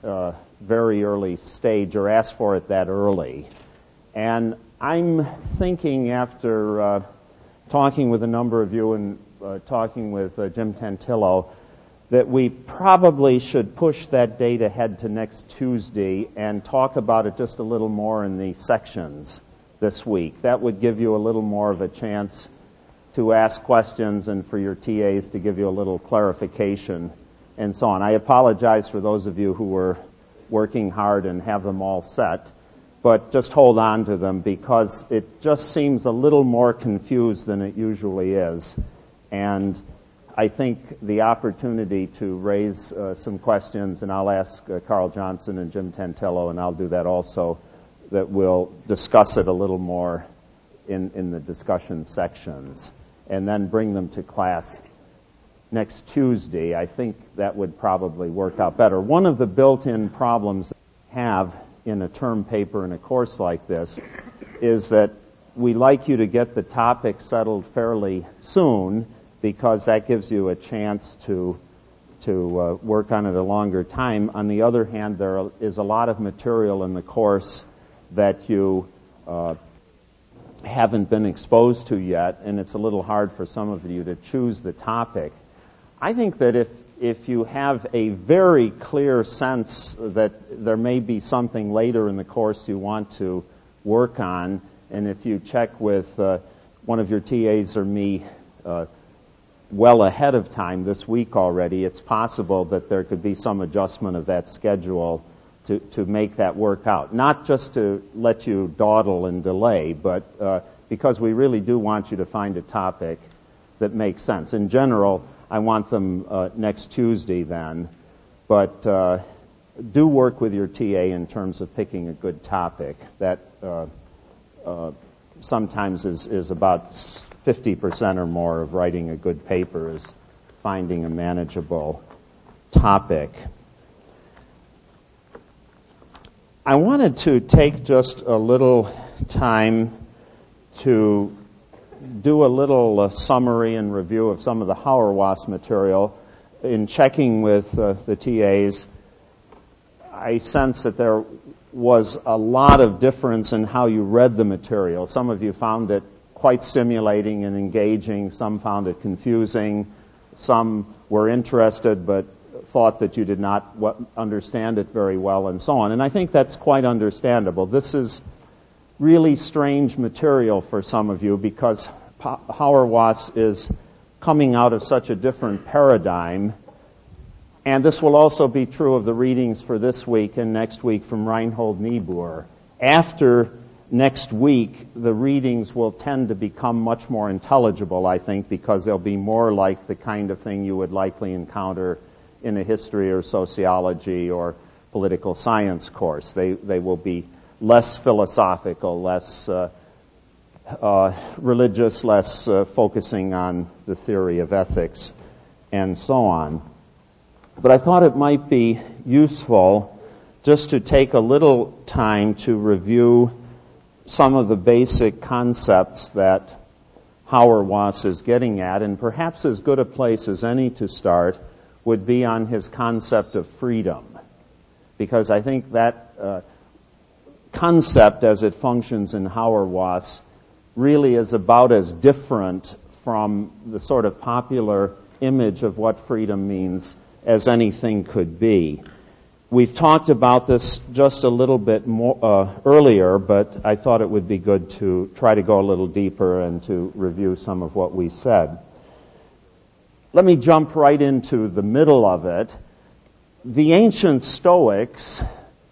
very early stage or ask for it that early. And I'm thinking after talking with a number of you and talking with Jim Tantillo that we probably should push that date ahead to next Tuesday and talk about it just a little more in the sections this week. That would give you a little more of a chance to ask questions and for your TAs to give you a little clarification and so on. I apologize for those of you who were working hard and have them all set, but just hold on to them because it just seems a little more confused than it usually is. And I think the opportunity to raise some questions, and I'll ask Carl Johnson and Jim Tantillo, and I'll do that also, that we'll discuss it a little more in the discussion sections, and then bring them to class next Tuesday. I think that would probably work out better. One of the built-in problems we have in a term paper in a course like this is that we like you to get the topic settled fairly soon because that gives you a chance to work on it a longer time. On the other hand, there is a lot of material in the course that you haven't been exposed to yet, and it's a little hard for some of you to choose the topic. I think that if you have a very clear sense that there may be something later in the course you want to work on, and if you check with one of your TAs or me well ahead of time this week already, it's possible that there could be some adjustment of that schedule to make that work out. Not just to let you dawdle and delay, but because we really do want you to find a topic that makes sense. In general, I want them next Tuesday then, but do work with your TA in terms of picking a good topic. That sometimes is about 50% or more of writing a good paper is finding a manageable topic. I wanted to take just a little time to do a little summary and review of some of the Hauerwas material. In checking with the TAs, I sense that there was a lot of difference in how you read the material. Some of you found it quite stimulating and engaging. Some found it confusing. Some were interested but thought that you did not understand it very well and so on. And I think that's quite understandable. This is really strange material for some of you because Hauerwas is coming out of such a different paradigm. And this will also be true of the readings for this week and next week from Reinhold Niebuhr. After next week, the readings will tend to become much more intelligible, I think, because they'll be more like the kind of thing you would likely encounter in a history or sociology or political science course. They will be less philosophical, less religious, less focusing on the theory of ethics, and so on. But I thought it might be useful just to take a little time to review some of the basic concepts that Hauerwas is getting at, and perhaps as good a place as any to start would be on his concept of freedom, because I think that concept as it functions in Hauerwas really is about as different from the sort of popular image of what freedom means as anything could be. We've talked about this just a little bit more earlier, but I thought it would be good to try to go a little deeper and to review some of what we said. Let me jump right into the middle of it. The ancient Stoics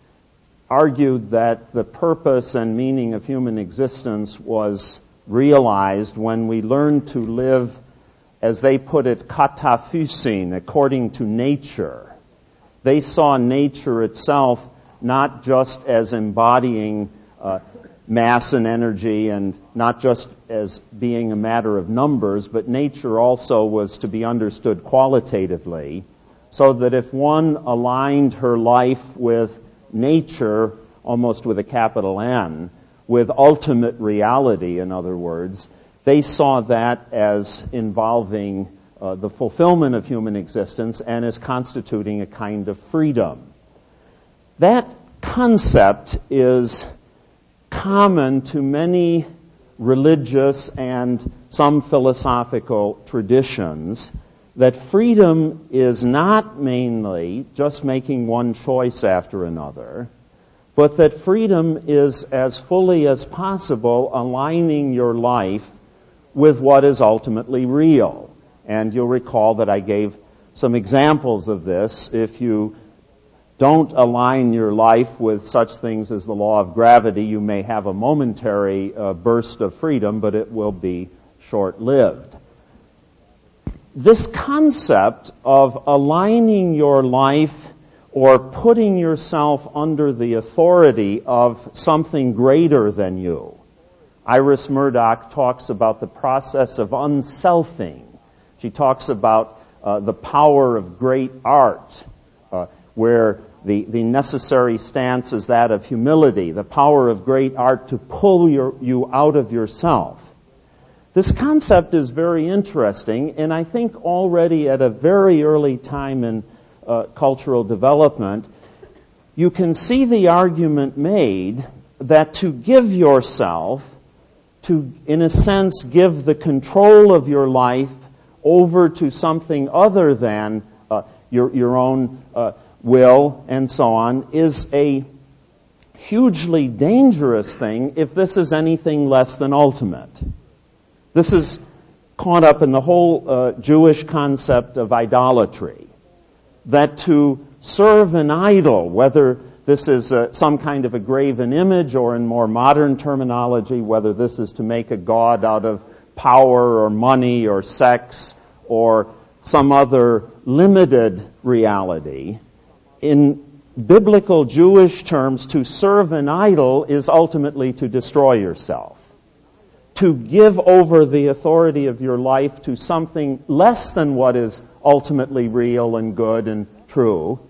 argued that the purpose and meaning of human existence was realized when we learned to live, as they put it, kataphysin, according to nature. They saw nature itself not just as embodying mass and energy and not just as being a matter of numbers, but nature also was to be understood qualitatively, so that if one aligned her life with nature, almost with a capital N, with ultimate reality, in other words, they saw that as involving the fulfillment of human existence and as constituting a kind of freedom. That concept is common to many religious and some philosophical traditions, that freedom is not mainly just making one choice after another, but that freedom is as fully as possible aligning your life with what is ultimately real. And you'll recall that I gave some examples of this. If you don't align your life with such things as the law of gravity, you may have a momentary burst of freedom, but it will be short-lived. This concept of aligning your life or putting yourself under the authority of something greater than you. Iris Murdoch talks about the process of unselfing. She talks about the power of great art, where the necessary stance is that of humility, the power of great art to pull you out of yourself. This concept is very interesting, and I think already at a very early time in cultural development, you can see the argument made that to give yourself, to, in a sense, give the control of your life over to something other than your own will and so on, is a hugely dangerous thing if this is anything less than ultimate. This is caught up in the whole Jewish concept of idolatry. That to serve an idol, whether this is some kind of a graven image, or in more modern terminology, whether this is to make a god out of power or money or sex or some other limited reality, in biblical Jewish terms, to serve an idol is ultimately to destroy yourself. To give over the authority of your life to something less than what is ultimately real and good and true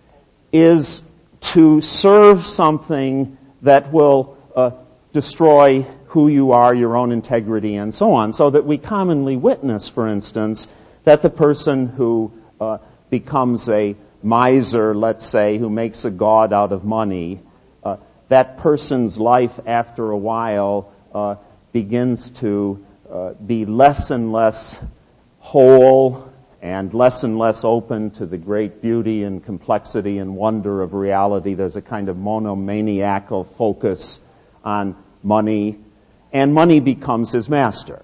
is to serve something that will destroy who you are, your own integrity, and so on. So that we commonly witness, for instance, that the person who becomes a miser, let's say, who makes a god out of money, that person's life after a while begins to be less and less whole and less open to the great beauty and complexity and wonder of reality. There's a kind of monomaniacal focus on money, and money becomes his master.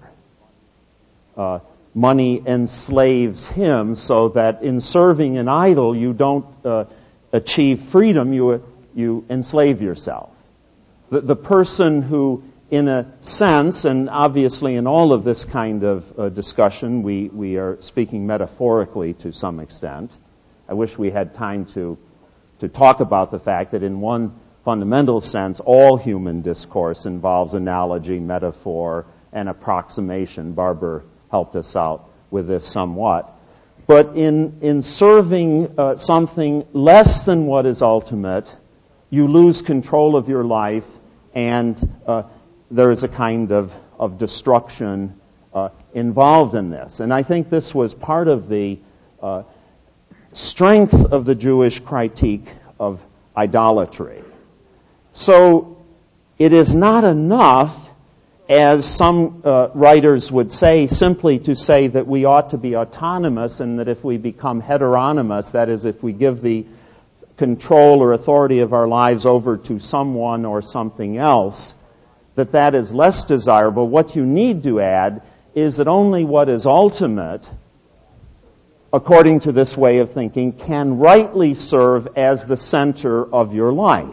Money enslaves him, so that in serving an idol you don't achieve freedom, you enslave yourself. The person who, in a sense, and obviously in all of this kind of discussion, we are speaking metaphorically to some extent. I wish we had time to talk about the fact that in one fundamental sense, all human discourse involves analogy, metaphor, and approximation. Barbara helped us out with this somewhat. But in serving something less than what is ultimate, you lose control of your life, and there is a kind of destruction involved in this. And I think this was part of the strength of the Jewish critique of idolatry. So it is not enough, as some writers would say, simply to say that we ought to be autonomous, and that if we become heteronymous, that is, if we give the control or authority of our lives over to someone or something else, that is less desirable. What you need to add is that only what is ultimate, according to this way of thinking, can rightly serve as the center of your life.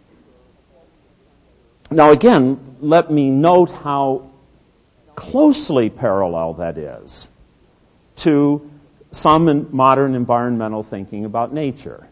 Now again, let me note how closely parallel that is to some modern environmental thinking about nature.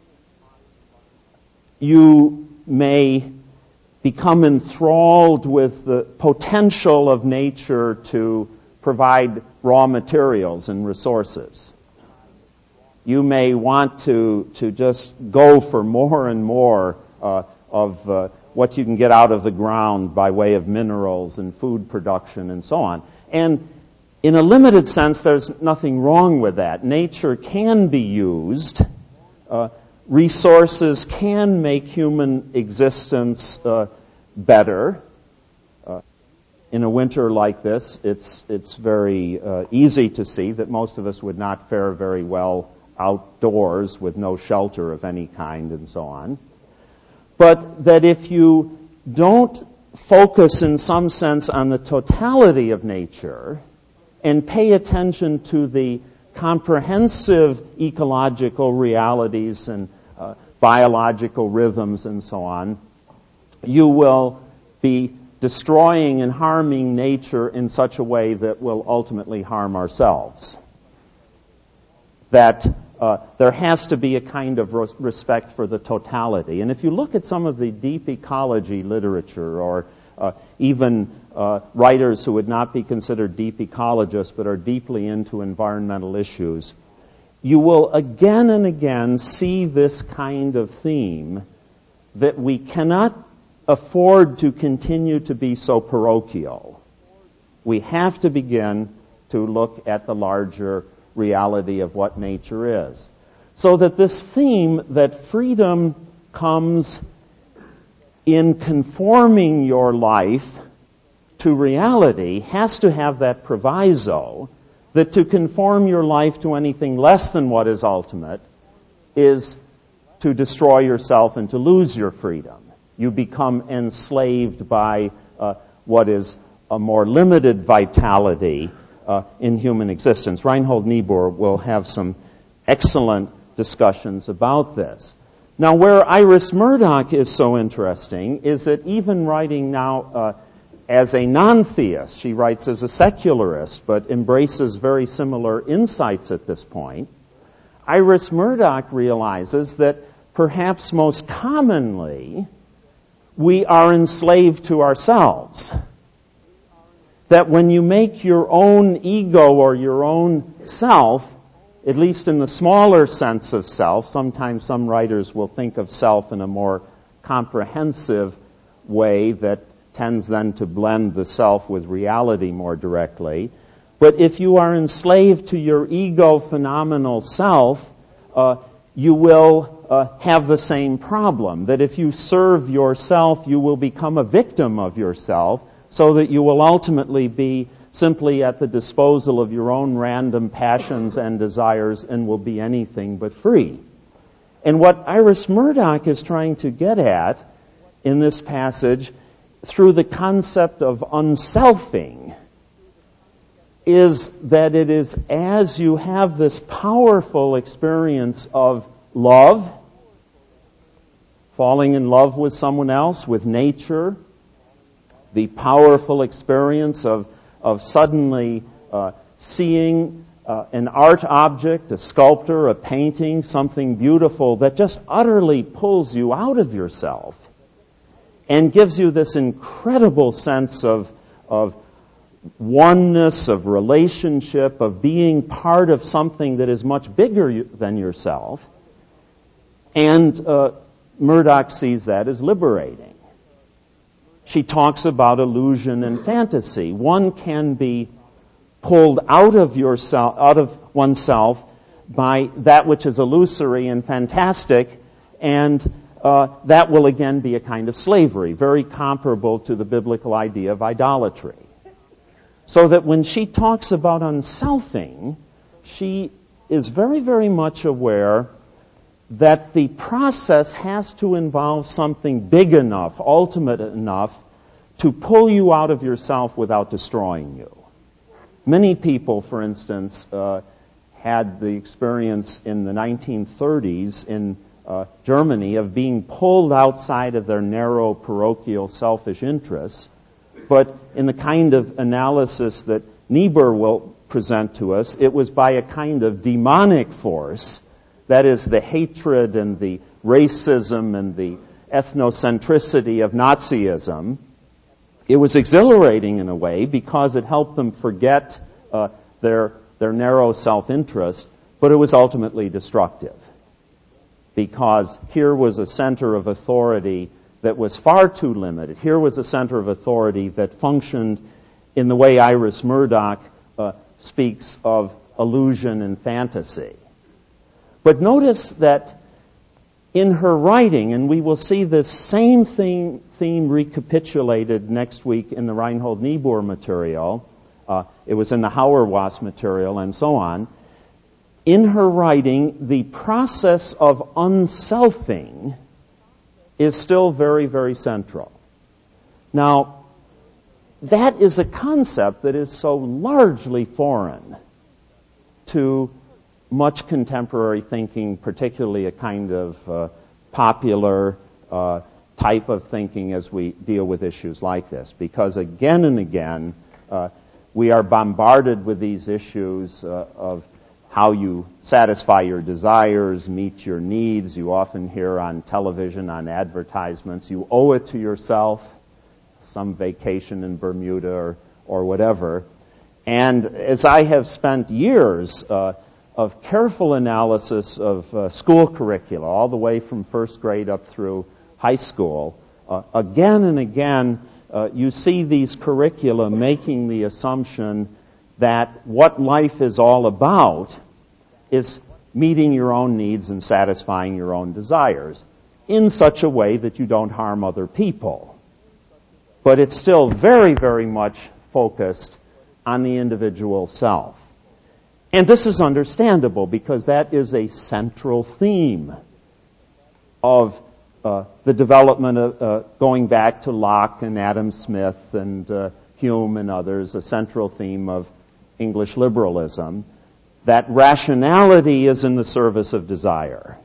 You may become enthralled with the potential of nature to provide raw materials and resources. You may want to just go for more and more of what you can get out of the ground by way of minerals and food production and so on. And in a limited sense, there's nothing wrong with that. Nature can be used resources can make human existence better. In a winter like this, it's very easy to see that most of us would not fare very well outdoors with no shelter of any kind and so on. But that if you don't focus in some sense on the totality of nature and pay attention to the comprehensive ecological realities and biological rhythms and so on, you will be destroying and harming nature in such a way that will ultimately harm ourselves. That there has to be a kind of respect for the totality. And if you look at some of the deep ecology literature, or even writers who would not be considered deep ecologists but are deeply into environmental issues, you will again and again see this kind of theme, that we cannot afford to continue to be so parochial. We have to begin to look at the larger reality of what nature is. So that this theme that freedom comes in conforming your life to reality has to have that proviso that to conform your life to anything less than what is ultimate is to destroy yourself and to lose your freedom. You become enslaved by what is a more limited vitality in human existence. Reinhold Niebuhr will have some excellent discussions about this. Now, where Iris Murdoch is so interesting is that even writing now as a non-theist, she writes as a secularist, but embraces very similar insights at this point. Iris Murdoch realizes that perhaps most commonly we are enslaved to ourselves. That when you make your own ego or your own self, at least in the smaller sense of self, sometimes some writers will think of self in a more comprehensive way that tends then to blend the self with reality more directly. But if you are enslaved to your ego phenomenal self, you will have the same problem. That if you serve yourself, you will become a victim of yourself, so that you will ultimately be simply at the disposal of your own random passions and desires and will be anything but free. And what Iris Murdoch is trying to get at in this passage through the concept of unselfing is that it is as you have this powerful experience of love, falling in love with someone else, with nature, the powerful experience of suddenly seeing an art object, a sculpture, a painting, something beautiful that just utterly pulls you out of yourself and gives you this incredible sense of oneness, of relationship, of being part of something that is much bigger than yourself. And Murdoch sees that as liberating. She talks about illusion and fantasy. One can be pulled out of oneself by that which is illusory and fantastic, and that will again be a kind of slavery, very comparable to the biblical idea of idolatry. So that when she talks about unselfing, she is very, very much aware that the process has to involve something big enough, ultimate enough, to pull you out of yourself without destroying you. Many people, for instance, had the experience in the 1930s in Germany of being pulled outside of their narrow, parochial, selfish interests. But in the kind of analysis that Niebuhr will present to us, it was by a kind of demonic force. That is, the hatred and the racism and the ethnocentricity of Nazism. It was exhilarating in a way because it helped them forget their narrow self-interest, but it was ultimately destructive. Because here was a center of authority that was far too limited. Here was a center of authority that functioned in the way Iris Murdoch speaks of illusion and fantasy. But notice that in her writing, and we will see this same theme recapitulated next week in the Reinhold Niebuhr material. It was in the Hauerwas material and so on. In her writing, the process of unselfing is still very, very central. Now, that is a concept that is so largely foreign to much contemporary thinking, particularly a kind of popular type of thinking as we deal with issues like this. Because again and again, we are bombarded with these issues of how you satisfy your desires, meet your needs. You often hear on television, on advertisements, you owe it to yourself, some vacation in Bermuda or whatever. And as I have spent years of careful analysis of school curricula, all the way from first grade up through high school, again and again, you see these curricula making the assumption that what life is all about is meeting your own needs and satisfying your own desires in such a way that you don't harm other people. But it's still very, very much focused on the individual self. And this is understandable because that is a central theme of the development of, going back to Locke and Adam Smith and Hume and others, a central theme of English liberalism, that rationality is in the service of desire.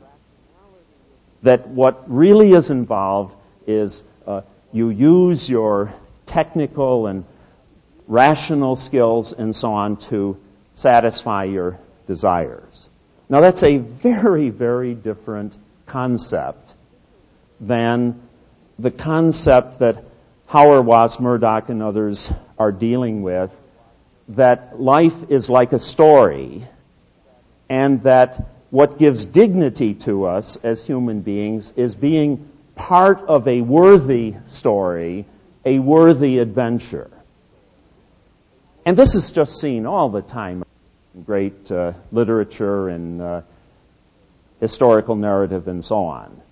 That what really is involved is you use your technical and rational skills and so on to satisfy your desires. Now that's a very, very different concept than the concept that Hauerwas, Murdoch, and others are dealing with, that life is like a story, and that what gives dignity to us as human beings is being part of a worthy story, a worthy adventure. And this is just seen all the time in great literature and historical narrative and so on.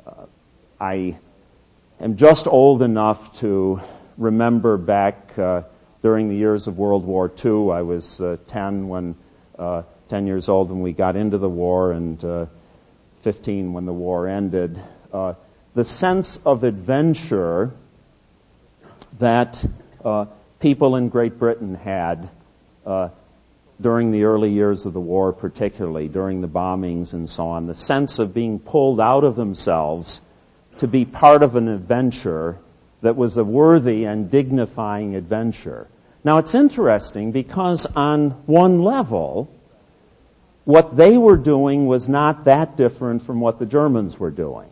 I am just old enough to remember back during the years of World War II. I was 10 years old when we got into the war, and 15 when the war ended. The sense of adventure that people in Great Britain had during the early years of the war, particularly during the bombings and so on, the sense of being pulled out of themselves to be part of an adventure that was a worthy and dignifying adventure. Now it's interesting because on one level, what they were doing was not that different from what the Germans were doing.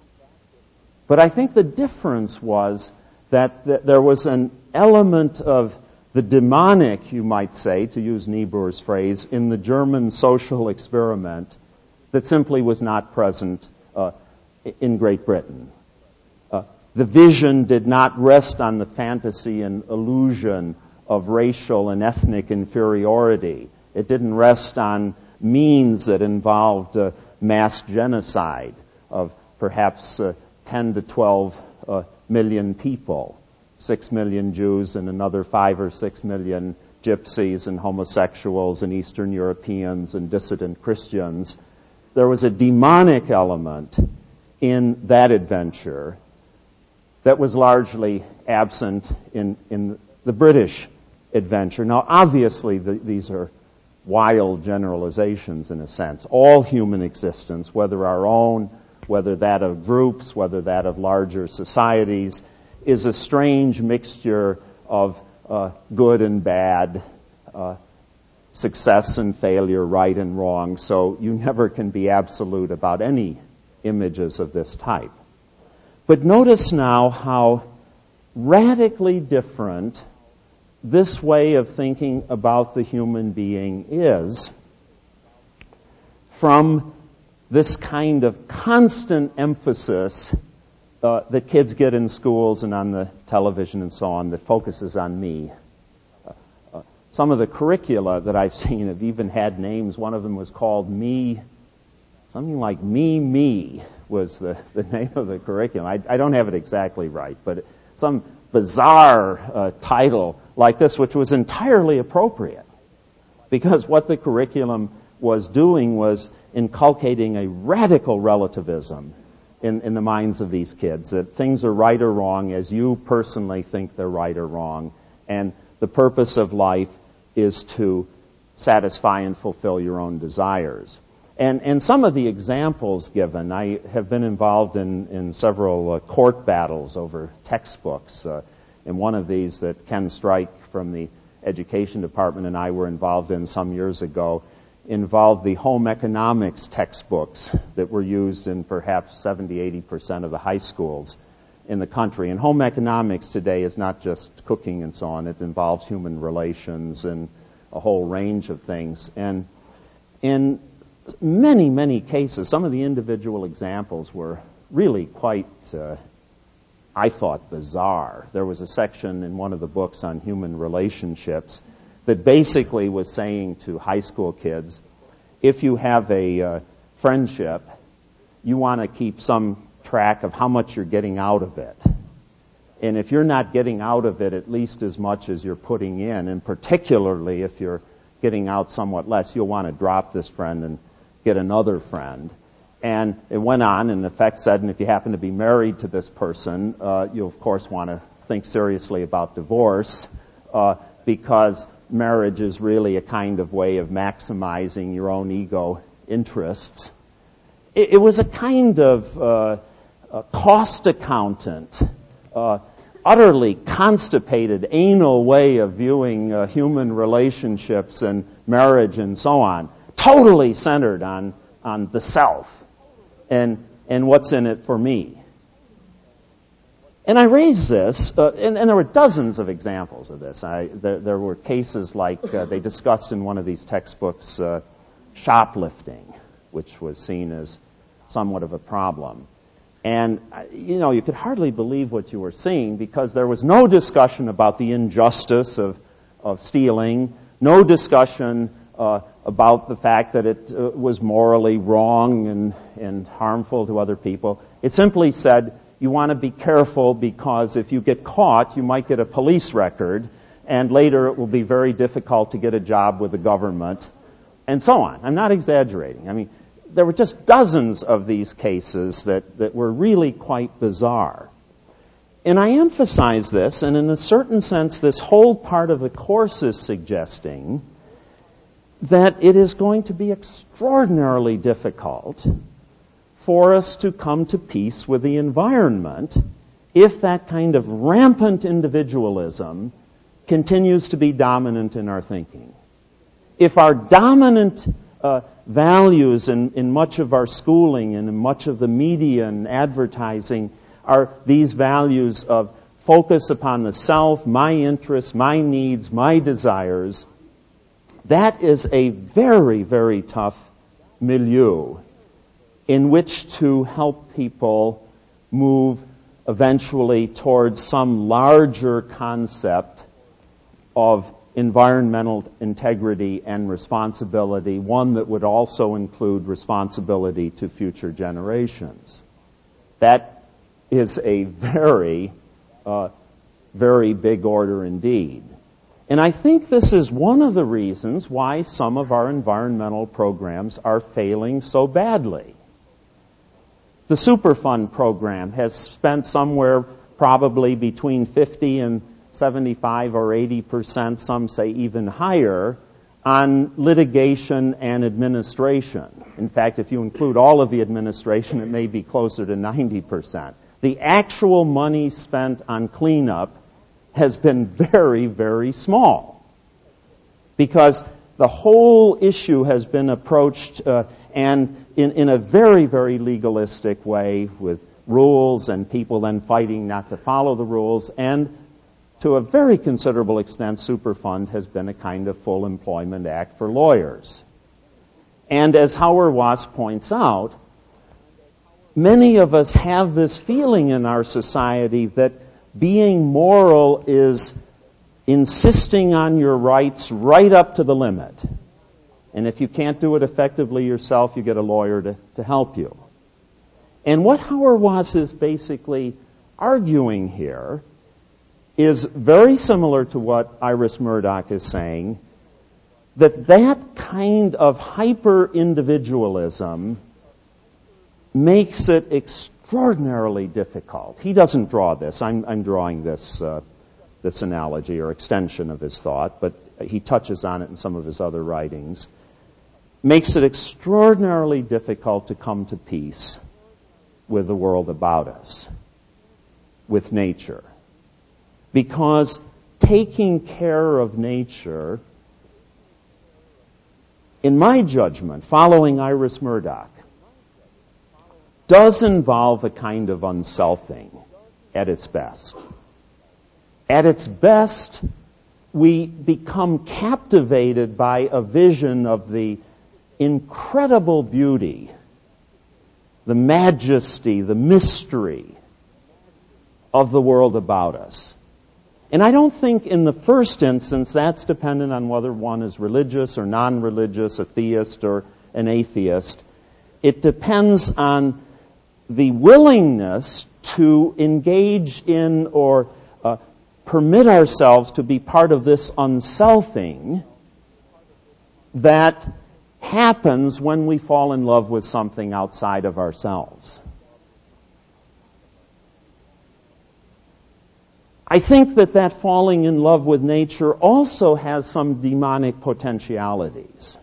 But I think the difference was that there was an element of the demonic, you might say, to use Niebuhr's phrase, in the German social experiment that simply was not present in Great Britain. The vision did not rest on the fantasy and illusion of racial and ethnic inferiority. It didn't rest on means that involved mass genocide of perhaps 10 to 12 million people, 6 million Jews and another 5 or 6 million gypsies and homosexuals and Eastern Europeans and dissident Christians. There was a demonic element in that adventure that was largely absent in the British adventure. Now, obviously, these are wild generalizations in a sense. All human existence, whether our own, whether that of groups, whether that of larger societies, is a strange mixture of good and bad, success and failure, right and wrong. So you never can be absolute about any images of this type. But notice now how radically different this way of thinking about the human being is from this kind of constant emphasis that kids get in schools and on the television and so on that focuses on me. Some of the curricula that I've seen have even had names. One of them was called Me, something like Me, was the name of the curriculum. I don't have it exactly right, but some bizarre title like this, which was entirely appropriate, because what the curriculum was doing was inculcating a radical relativism in the minds of these kids, that things are right or wrong as you personally think they're right or wrong, and the purpose of life is to satisfy and fulfill your own desires. And some of the examples given, I have been involved in several court battles over textbooks. And one of these that Ken Strike from the Education Department and I were involved in some years ago involved the home economics textbooks that were used in perhaps 70-80% of the high schools in the country. And home economics today is not just cooking and so on. It involves human relations and a whole range of things. And in many, many cases, some of the individual examples were really quite, I thought, bizarre. There was a section in one of the books on human relationships that basically was saying to high school kids, if you have a friendship, you want to keep some track of how much you're getting out of it. And if you're not getting out of it at least as much as you're putting in, and particularly if you're getting out somewhat less, you'll want to drop this friend and get another friend. And it went on, and in effect said, and if you happen to be married to this person, you'll of course want to think seriously about divorce, because marriage is really a kind of way of maximizing your own ego interests. It was a kind of a cost accountant, utterly constipated, anal way of viewing human relationships and marriage and so on, totally centered on the self and what's in it for me. And I raised this, and there were dozens of examples of this. There were cases like they discussed in one of these textbooks, shoplifting, which was seen as somewhat of a problem. And, you could hardly believe what you were seeing, because there was no discussion about the injustice of stealing, no discussion about the fact that it was morally wrong and harmful to other people. It simply said, you want to be careful, because if you get caught, you might get a police record, and later it will be very difficult to get a job with the government, and so on. I'm not exaggerating. I mean, there were just dozens of these cases that were really quite bizarre. And I emphasize this, and in a certain sense, this whole part of the course is suggesting that it is going to be extraordinarily difficult for us to come to peace with the environment if that kind of rampant individualism continues to be dominant in our thinking. If our dominant values in much of our schooling and in much of the media and advertising are these values of focus upon the self, my interests, my needs, my desires, that is a very, very tough milieu in which to help people move eventually towards some larger concept of environmental integrity and responsibility, one that would also include responsibility to future generations. That is a very, very big order indeed. And I think this is one of the reasons why some of our environmental programs are failing so badly. The Superfund program has spent somewhere probably between 50 and 75 or 80%, some say even higher, on litigation and administration. In fact, if you include all of the administration, it may be closer to 90%. The actual money spent on cleanup has been very, very small, because the whole issue has been approached and in a very, very legalistic way, with rules and people then fighting not to follow the rules, and to a very considerable extent, Superfund has been a kind of full employment act for lawyers. And as Hauerwas points out, many of us have this feeling in our society that being moral is insisting on your rights right up to the limit. And if you can't do it effectively yourself, you get a lawyer to help you. And what Hauerwas is basically arguing here is very similar to what Iris Murdoch is saying, that kind of hyper-individualism makes it extraordinarily difficult. He doesn't draw this. I'm drawing this analogy or extension of his thought, but he touches on it in some of his other writings. Makes it extraordinarily difficult to come to peace with the world about us, with nature. Because taking care of nature, in my judgment, following Iris Murdoch, does involve a kind of unselfing at its best. At its best, we become captivated by a vision of the incredible beauty, the majesty, the mystery of the world about us. And I don't think in the first instance that's dependent on whether one is religious or non-religious, a theist or an atheist. It depends on the willingness to engage in or permit ourselves to be part of this unselfing that happens when we fall in love with something outside of ourselves. I think that falling in love with nature also has some demonic potentialities.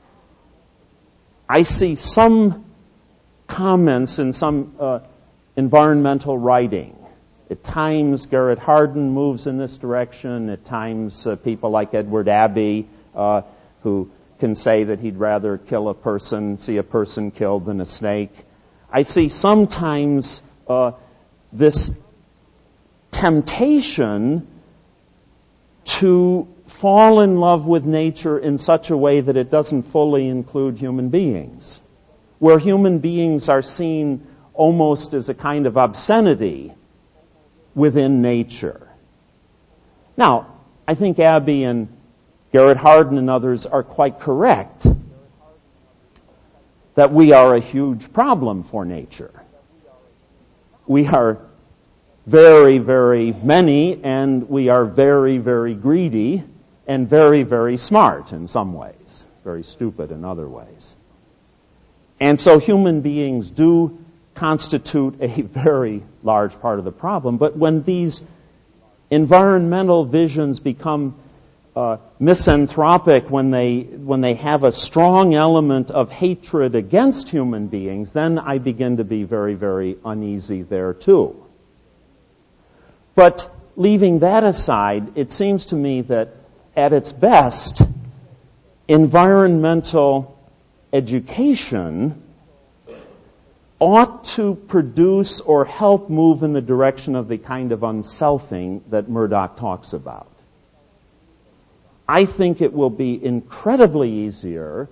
I see some comments in some environmental writing. At times, Garrett Hardin moves in this direction. At times, people like Edward Abbey, who can say that he'd rather see a person killed than a snake. I see sometimes this temptation to fall in love with nature in such a way that it doesn't fully include human beings, where human beings are seen almost as a kind of obscenity within nature. Now, I think Abbey and Garrett Hardin and others are quite correct that we are a huge problem for nature. We are very, very many, and we are very, very greedy, and very, very smart in some ways, very stupid in other ways. And so human beings do constitute a very large part of the problem. But when these environmental visions become misanthropic, when they have a strong element of hatred against human beings, then I begin to be very, very uneasy there too. But leaving that aside, it seems to me that at its best, environmental education ought to produce or help move in the direction of the kind of unselfing that Murdoch talks about. I think it will be incredibly easier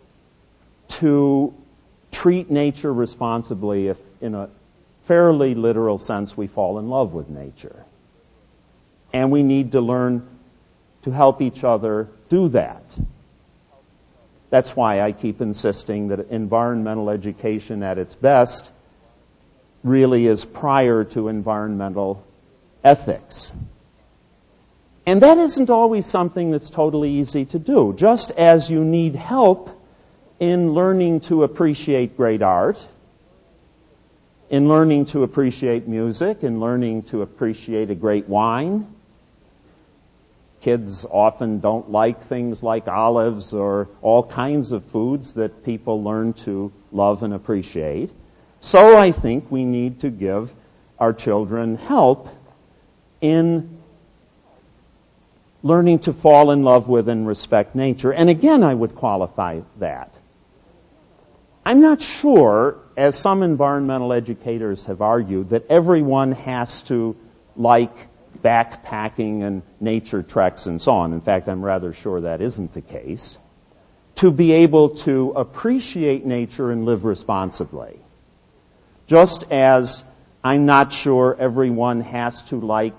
to treat nature responsibly if, in a fairly literal sense, we fall in love with nature. And we need to learn to help each other do that. That's why I keep insisting that environmental education at its best really is prior to environmental ethics. And that isn't always something that's totally easy to do. Just as you need help in learning to appreciate great art, in learning to appreciate music, in learning to appreciate a great wine. Kids often don't like things like olives or all kinds of foods that people learn to love and appreciate. So I think we need to give our children help in learning to fall in love with and respect nature. And again, I would qualify that. I'm not sure, as some environmental educators have argued, that everyone has to like backpacking and nature treks and so on. In fact, I'm rather sure that isn't the case. To be able to appreciate nature and live responsibly. Just as I'm not sure everyone has to like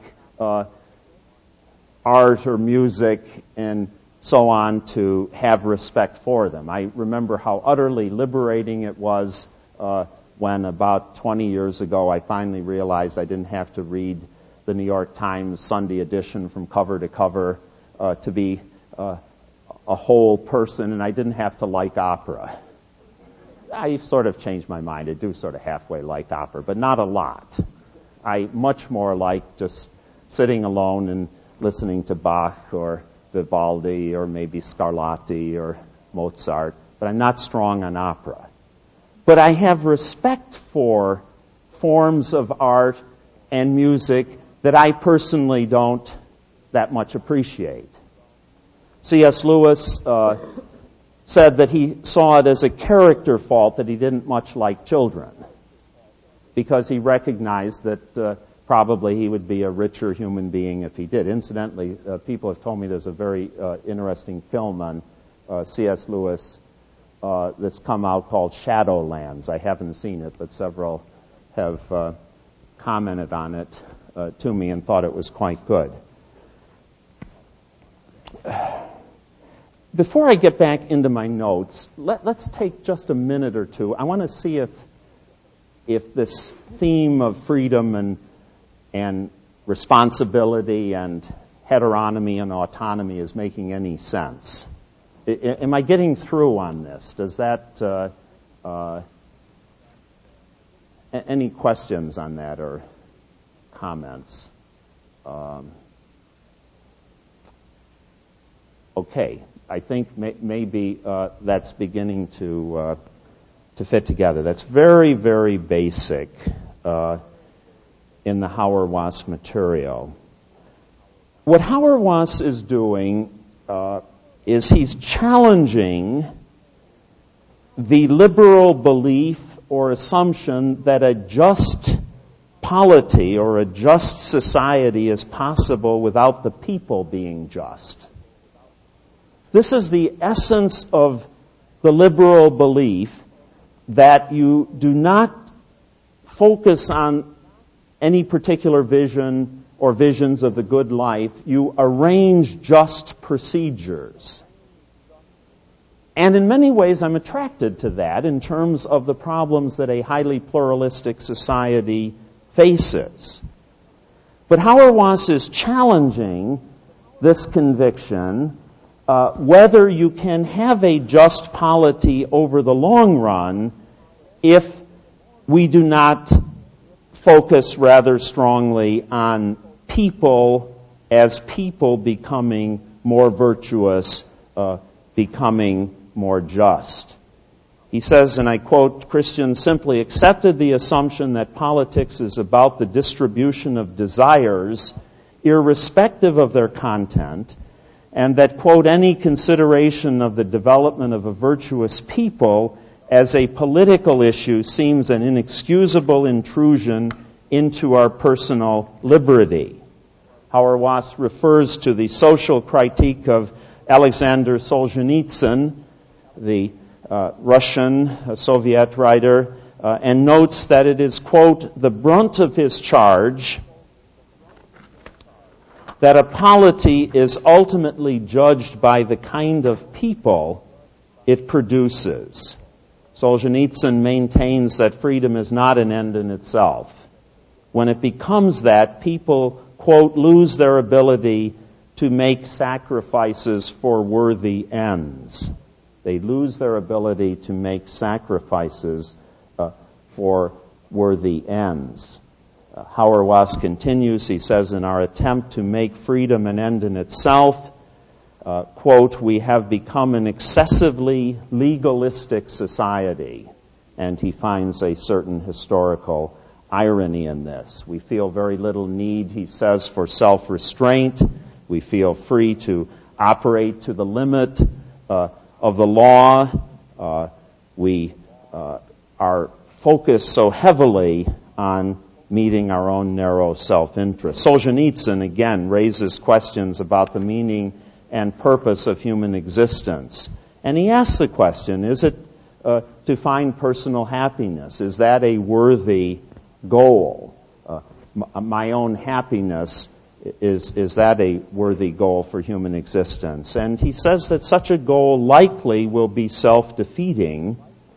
art or music and so on to have respect for them. I remember how utterly liberating it was when about 20 years ago I finally realized I didn't have to read the New York Times Sunday edition from cover to cover to be a whole person, and I didn't have to like opera. I sort of changed my mind. I do sort of halfway like opera, but not a lot. I much more like just sitting alone and listening to Bach or Vivaldi or maybe Scarlatti or Mozart, but I'm not strong on opera. But I have respect for forms of art and music that I personally don't that much appreciate. C.S. Lewis said that he saw it as a character fault that he didn't much like children, because he recognized that probably he would be a richer human being if he did. Incidentally, people have told me there's a very interesting film on C.S. Lewis that's come out called Shadowlands. I haven't seen it, but several have commented on it to me and thought it was quite good. Before I get back into my notes, let's take just a minute or two. I want to see if this theme of freedom and responsibility and heteronomy and autonomy is making any sense. Am I getting through on this? Does that... any questions on that or comments? Okay. I think maybe that's beginning to fit together. That's very, very basic in the Hauerwas material. What Hauerwas is doing is he's challenging the liberal belief or assumption that a just polity or a just society is possible without the people being just. This is the essence of the liberal belief, that you do not focus on any particular vision or visions of the good life. You arrange just procedures. And in many ways I'm attracted to that in terms of the problems that a highly pluralistic society faces. But Hauerwas is challenging this conviction whether you can have a just polity over the long run if we do not focus rather strongly on people as people becoming more virtuous, becoming more just. He says, and I quote, "Christians simply accepted the assumption that politics is about the distribution of desires, irrespective of their content, and that, quote, any consideration of the development of a virtuous people as a political issue seems an inexcusable intrusion into our personal liberty." Hauerwas refers to the social critique of Alexander Solzhenitsyn, the Russian Soviet writer, and notes that it is, quote, "the brunt of his charge that a polity is ultimately judged by the kind of people it produces." Solzhenitsyn maintains that freedom is not an end in itself. When it becomes that, people, quote, "lose their ability to make sacrifices for worthy ends." They lose their ability to make sacrifices for worthy ends. Hauerwas continues, he says, "In our attempt to make freedom an end in itself, quote, we have become an excessively legalistic society." And he finds a certain historical irony in this. We feel very little need, he says, for self-restraint. We feel free to operate to the limit of the law. We are focused so heavily on meeting our own narrow self-interest. Solzhenitsyn, again, raises questions about the meaning and purpose of human existence. And he asks the question, is it to find personal happiness? Is that a worthy goal? My own happiness, is that a worthy goal for human existence? And he says that such a goal likely will be self-defeating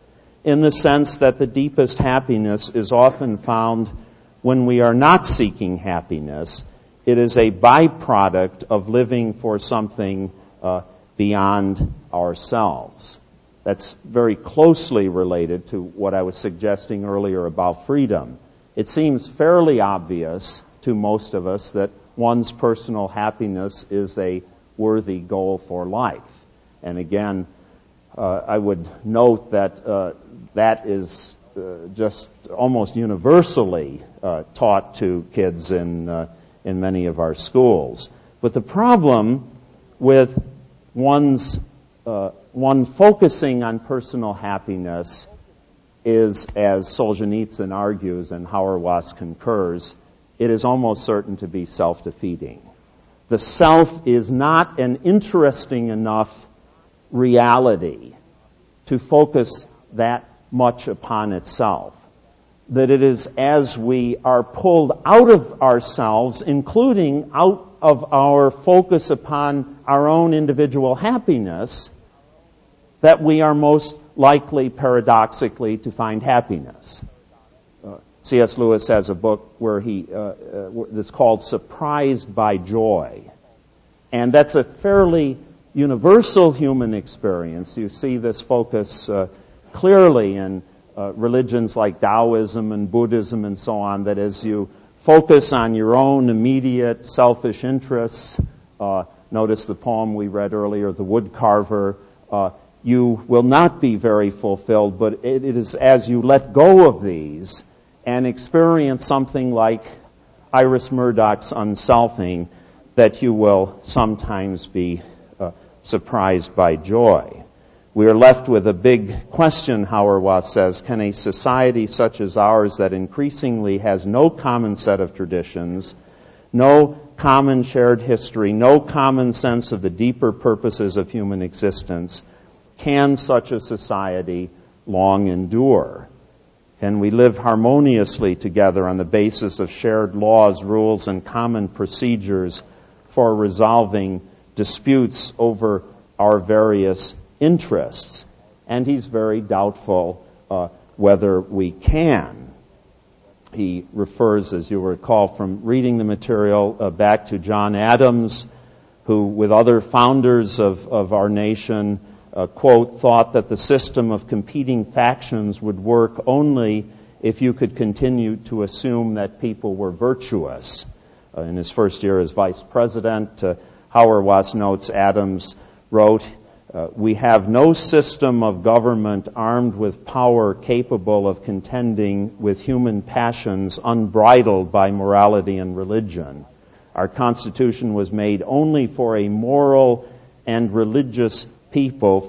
in the sense that the deepest happiness is often found when we are not seeking happiness. It is a byproduct of living for something beyond ourselves. That's very closely related to what I was suggesting earlier about freedom. It seems fairly obvious to most of us that one's personal happiness is a worthy goal for life. And again, I would note that that is just almost universally taught to kids in many of our schools. But the problem with one focusing on personal happiness is, as Solzhenitsyn argues and Hauerwas concurs, it is almost certain to be self-defeating. The self is not an interesting enough reality to focus that much upon itself. That it is as we are pulled out of ourselves, including out of our focus upon our own individual happiness, that we are most likely, paradoxically, to find happiness. C.S. Lewis has a book where that's called Surprised by Joy. And that's a fairly universal human experience. You see this focus clearly in religions like Taoism and Buddhism and so on, that as you focus on your own immediate selfish interests, notice the poem we read earlier, The Woodcarver, you will not be very fulfilled, but it is as you let go of these and experience something like Iris Murdoch's unselfing that you will sometimes be surprised by joy. We are left with a big question, Hauerwas says. Can a society such as ours that increasingly has no common set of traditions, no common shared history, no common sense of the deeper purposes of human existence, can such a society long endure? Can we live harmoniously together on the basis of shared laws, rules, and common procedures for resolving disputes over our various interests? And he's very doubtful whether we can. He refers, as you recall from reading the material, back to John Adams, who, with other founders of our nation, quote, thought that the system of competing factions would work only if you could continue to assume that people were virtuous. In his first year as vice president, Hauerwas notes Adams wrote, we have no system of government armed with power capable of contending with human passions unbridled by morality and religion. Our Constitution was made only for a moral and religious people.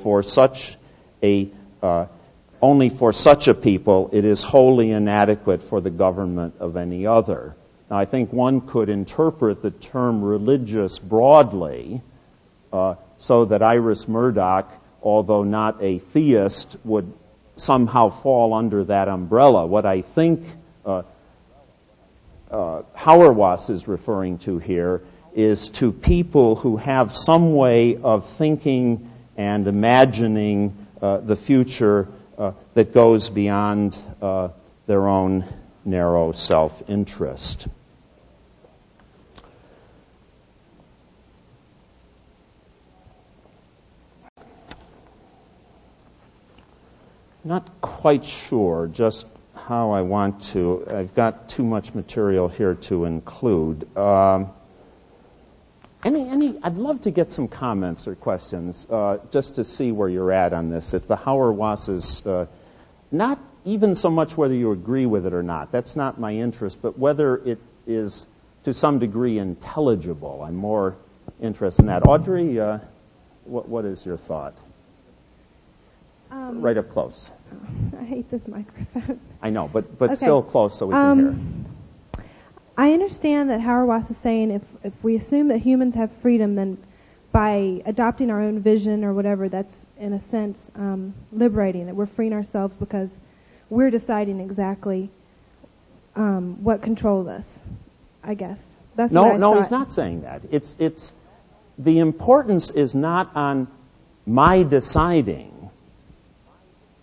Only for such a people it is wholly inadequate for the government of any other. Now, I think one could interpret the term religious broadly, so that Iris Murdoch, although not a theist, would somehow fall under that umbrella. What I think Hauerwas is referring to here is to people who have some way of thinking and imagining the future that goes beyond their own narrow self-interest. Not quite sure just how I want to. I've got too much material here to include. I'd love to get some comments or questions just to see where you're at on this. If the Hauerwas is not even so much whether you agree with it or not, that's not my interest, but whether it is to some degree intelligible. I'm more interested in that. Audrey, what is your thought? Right up close. I hate this microphone. I know, but okay. Still close so we can hear. I understand that Hauerwas is saying if we assume that humans have freedom, then by adopting our own vision or whatever, that's in a sense liberating, that we're freeing ourselves because we're deciding exactly what controls us, I guess. That's what I thought. No, he's not saying that. It's the importance is not on my deciding.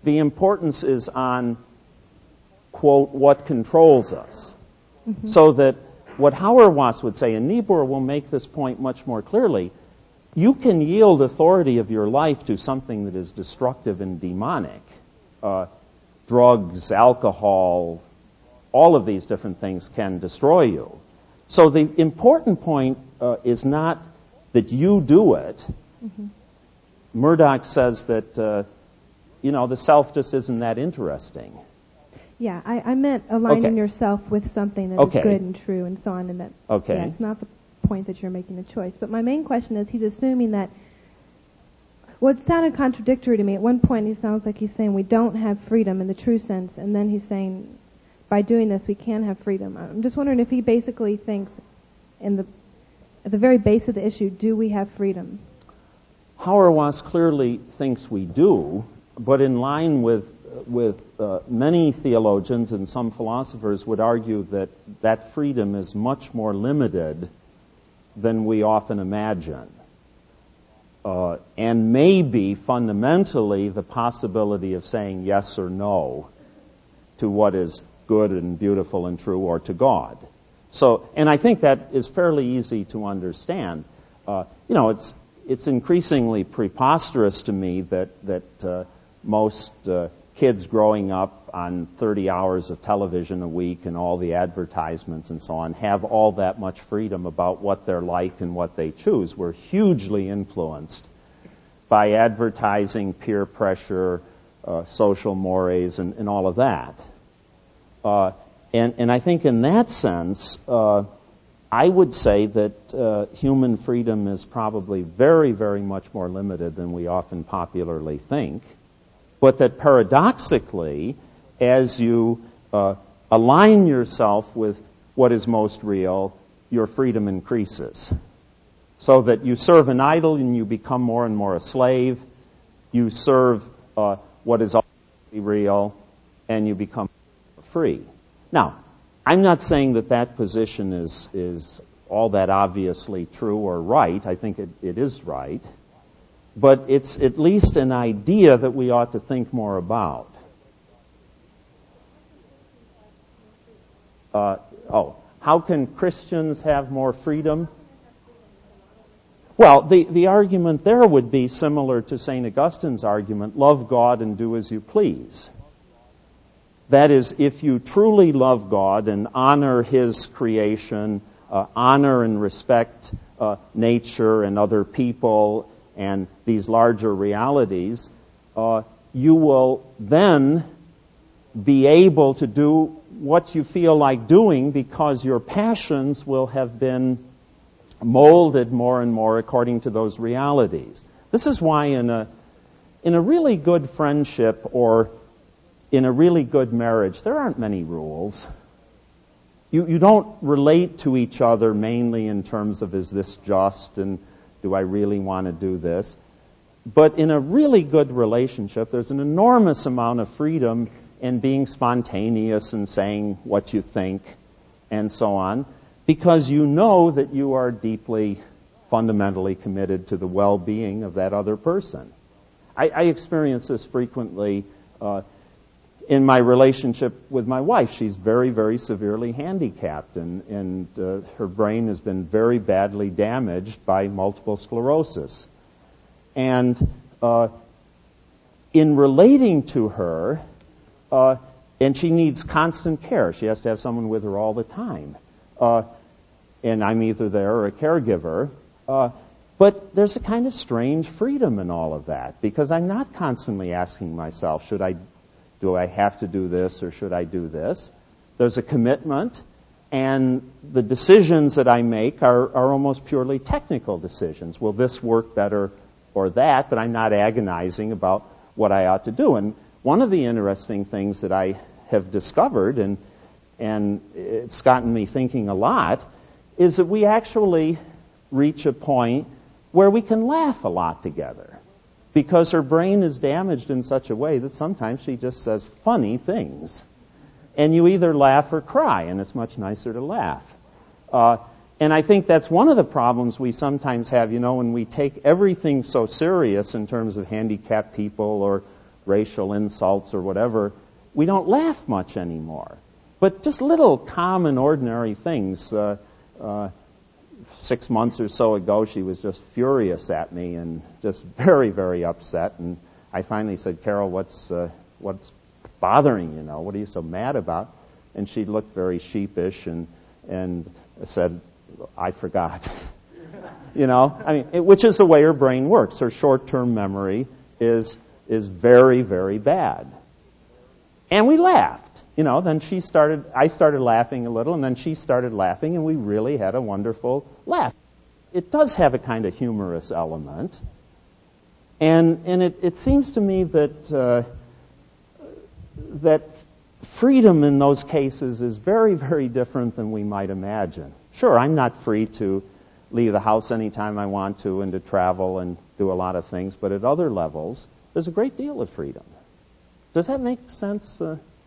the importance is on, quote, what controls us. Mm-hmm. So that what Hauerwas would say, and Niebuhr will make this point much more clearly, you can yield authority of your life to something that is destructive and demonic. Drugs, alcohol, all of these different things can destroy you. So the important point is not that you do it. Mm-hmm. Murdoch says that, the self just isn't that interesting. Yeah, I meant aligning yourself with something that is good and true and so on, and that it's not the point that you're making a choice. But my main question is, he's assuming that, well, it sounded contradictory to me. At one point, he sounds like he's saying we don't have freedom in the true sense, and then he's saying by doing this we can have freedom. I'm just wondering if he basically thinks at the very base of the issue, do we have freedom? Hauerwas clearly thinks we do, but in line with many theologians and some philosophers would argue that freedom is much more limited than we often imagine. And maybe fundamentally the possibility of saying yes or no to what is good and beautiful and true, or to God. So, and I think that is fairly easy to understand. It's increasingly preposterous to me that most kids growing up on 30 hours of television a week and all the advertisements and so on have all that much freedom about what they're like and what they choose. We're hugely influenced by advertising, peer pressure, social mores, and all of that. And I think in that sense, I would say that human freedom is probably very, very much more limited than we often popularly think. But that paradoxically, as you align yourself with what is most real, your freedom increases. So that you serve an idol and you become more and more a slave. You serve what is ultimately real and you become free. Now, I'm not saying that position is all that obviously true or right. I think it is right. But it's at least an idea that we ought to think more about. How can Christians have more freedom? Well, the argument there would be similar to St. Augustine's argument, love God and do as you please. That is, if you truly love God and honor His creation, honor and respect nature and other people and these larger realities, you will then be able to do what you feel like doing because your passions will have been molded more and more according to those realities. This is why in a really good friendship or in a really good marriage, there aren't many rules. You don't relate to each other mainly in terms of, is this just and do I really want to do this? But in a really good relationship, there's an enormous amount of freedom in being spontaneous and saying what you think and so on, because you know that you are deeply, fundamentally committed to the well-being of that other person. I experience this frequently in my relationship with my wife. She's very, very severely handicapped, and her brain has been very badly damaged by multiple sclerosis. And in relating to her, and she needs constant care. She has to have someone with her all the time. And I'm either there or a caregiver. But there's a kind of strange freedom in all of that, because I'm not constantly asking myself, do I have to do this or should I do this? There's a commitment, and the decisions that I make are almost purely technical decisions. Will this work better or that? But I'm not agonizing about what I ought to do. And one of the interesting things that I have discovered, and it's gotten me thinking a lot, is that we actually reach a point where we can laugh a lot together, because her brain is damaged in such a way that sometimes she just says funny things. And you either laugh or cry, and it's much nicer to laugh. And I think that's one of the problems we sometimes have, when we take everything so serious in terms of handicapped people or racial insults or whatever, we don't laugh much anymore. But just little common, ordinary things. 6 months or so ago, she was just furious at me and just very, very upset. And I finally said, Carol, what's bothering you now? What are you so mad about? And she looked very sheepish and said, I forgot. Which is the way her brain works. Her short-term memory is very, very bad. And we laughed. Then I started laughing a little, and then she started laughing, and we really had a wonderful laugh. It does have a kind of humorous element. And it seems to me that freedom in those cases is very, very different than we might imagine. Sure, I'm not free to leave the house anytime I want to and to travel and do a lot of things, but at other levels, there's a great deal of freedom. Does that make sense?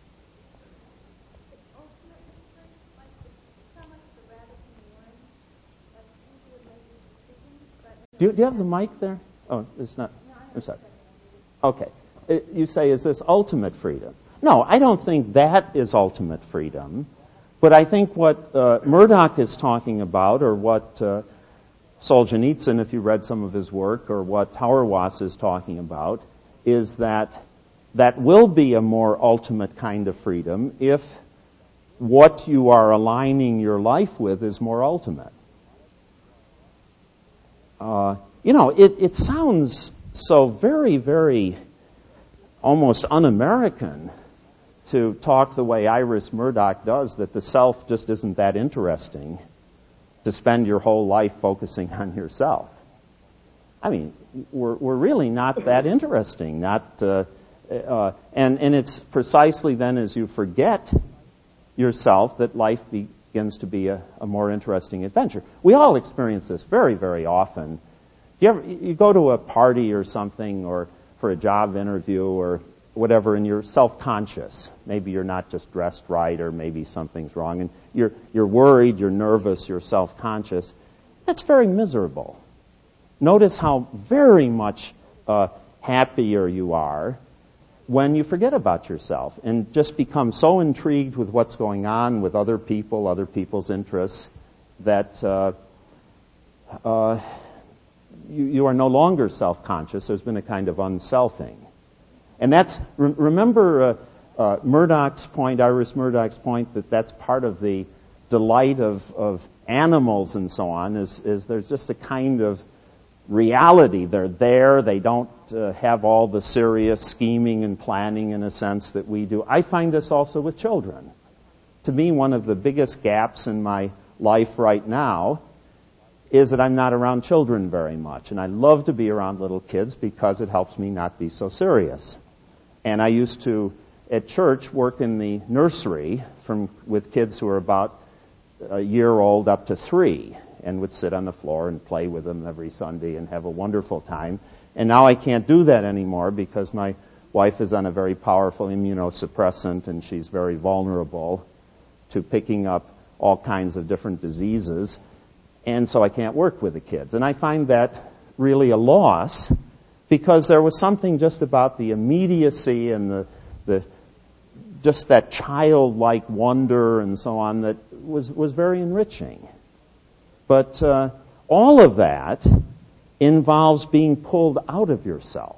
Do you have the mic there? Oh, it's not. I'm sorry. Okay. You say, is this ultimate freedom? No, I don't think that is ultimate freedom. But I think what Murdoch is talking about, or what Solzhenitsyn, if you read some of his work, or what Hauerwas is talking about, is that will be a more ultimate kind of freedom if what you are aligning your life with is more ultimate. It sounds so very, very almost un-American to talk the way Iris Murdoch does, that the self just isn't that interesting, to spend your whole life focusing on yourself. We're really not that interesting. And it's precisely then as you forget yourself that life begins to be a more interesting adventure. We all experience this very, very often. You go to a party or something, or for a job interview or whatever, and you're self-conscious. Maybe you're not just dressed right, or maybe something's wrong, and you're worried, you're nervous, you're self-conscious. That's very miserable. Notice how very much happier you are when you forget about yourself and just become so intrigued with what's going on with other people, other people's interests, that you are no longer self-conscious. There's been a kind of unselfing. And remember Murdoch's point, Iris Murdoch's point, that's part of the delight of animals and so on, is there's just a kind of reality. They're there. They don't have all the serious scheming and planning in a sense that we do. I find this also with children. To me, one of the biggest gaps in my life right now is that I'm not around children very much. And I love to be around little kids because it helps me not be so serious. And I used to, at church, work in the nursery with kids who are about a year old up to 3, and would sit on the floor and play with them every Sunday and have a wonderful time. And now I can't do that anymore because my wife is on a very powerful immunosuppressant, and she's very vulnerable to picking up all kinds of different diseases. And so I can't work with the kids. And I find that really a loss, because there was something just about the immediacy and the just that childlike wonder and so on that was very enriching. But all of that involves being pulled out of yourself.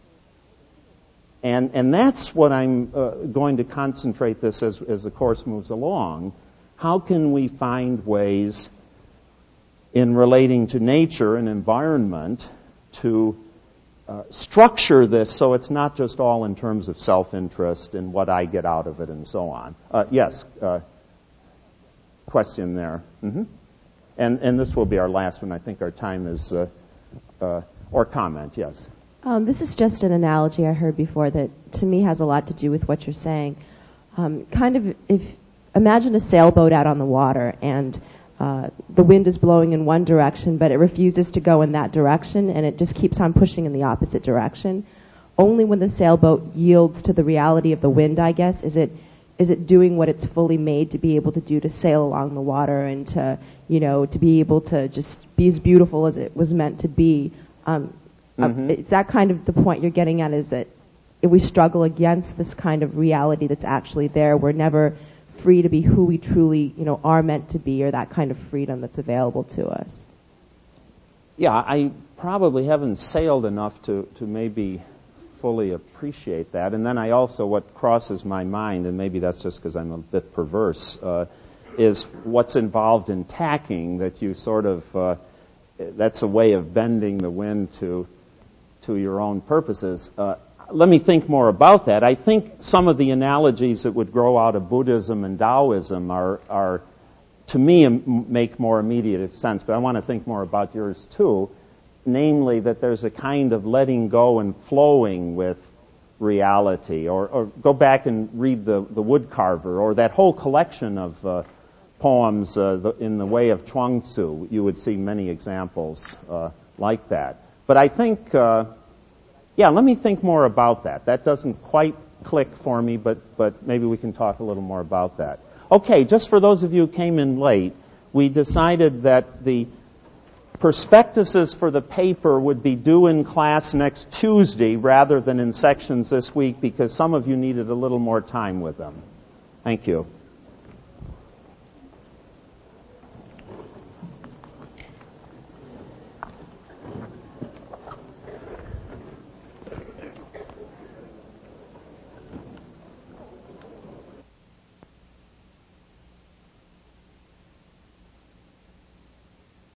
And that's what I'm going to concentrate this as the course moves along. How can we find ways in relating to nature and environment to structure this so it's not just all in terms of self-interest and what I get out of it and so on? Yes, question there. Mm-hmm. And this will be our last one. I think our time is, or comment, yes. This is just an analogy I heard before that to me has a lot to do with what you're saying. Imagine a sailboat out on the water, and the wind is blowing in one direction, but it refuses to go in that direction, and it just keeps on pushing in the opposite direction. Only when the sailboat yields to the reality of the wind, I guess, is it doing what it's fully made to be able to do, to sail along the water and to be able to just be as beautiful as it was meant to be. Is that kind of the point you're getting at? Is that if we struggle against this kind of reality that's actually there, we're never free to be who we truly, are meant to be, or that kind of freedom that's available to us. Yeah, I probably haven't sailed enough to maybe fully appreciate that. And then I also, what crosses my mind, and maybe that's just because I'm a bit perverse, is what's involved in tacking, that you sort of, that's a way of bending the wind to your own purposes. Let me think more about that. I think some of the analogies that would grow out of Buddhism and Taoism are to me, make more immediate sense, but I want to think more about yours too, namely that there's a kind of letting go and flowing with reality, or go back and read the Woodcarver, or that whole collection of poems in the way of Chuang Tzu. You would see many examples like that. But I think, let me think more about that. That doesn't quite click for me, but maybe we can talk a little more about that. Okay, just for those of you who came in late, we decided that the prospectuses for the paper would be due in class next Tuesday rather than in sections this week, because some of you needed a little more time with them. Thank you.